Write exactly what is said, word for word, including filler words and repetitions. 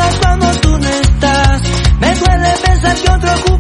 cuando tú no estás. Me duele pensar que otro